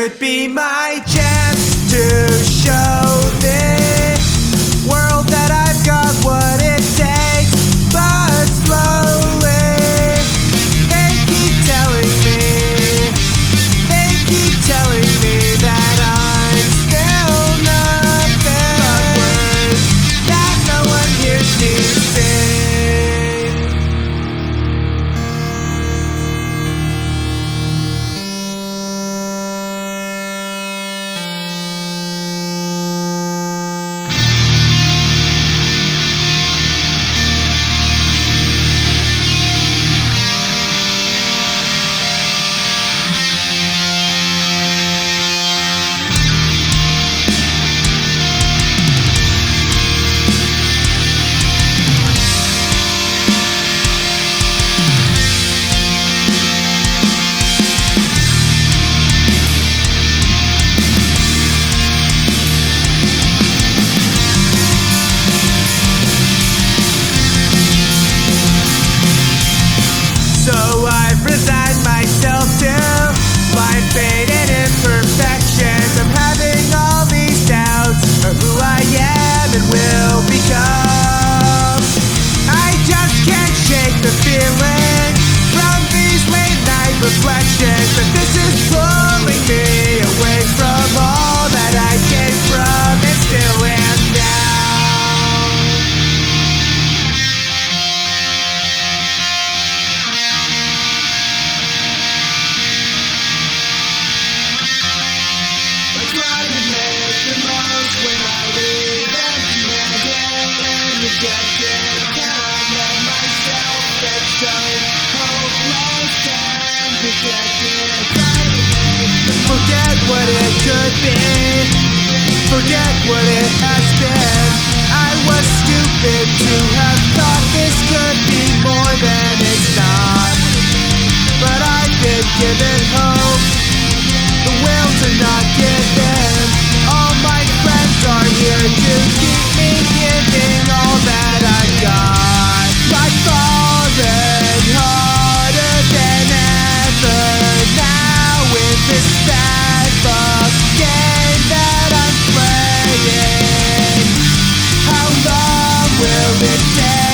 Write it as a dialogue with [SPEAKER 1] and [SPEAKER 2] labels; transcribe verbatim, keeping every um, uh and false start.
[SPEAKER 1] could be my chance to show this world that I've got what it takes. But slowly they keep telling me, they keep telling me that I'm still nothing but words that no one hears me sing. So I've resigned myself to my fate and imperfections. I'm having all these doubts of who I am and will become. I just can't shake the feeling from these late night reflections that this is pulling me away from all that I came from and still am now. When I leave and and rejected, can't let myself get so hopeless and dejected. Forget what it could be, forget what it has been. I was stupid to have thought this could be more than it's not. But I've been given hope, the will to not give in. All my friends are here to keep me giving all that I got. Like falling harder than ever now in this bad luck game that I'm playing. How long will it take?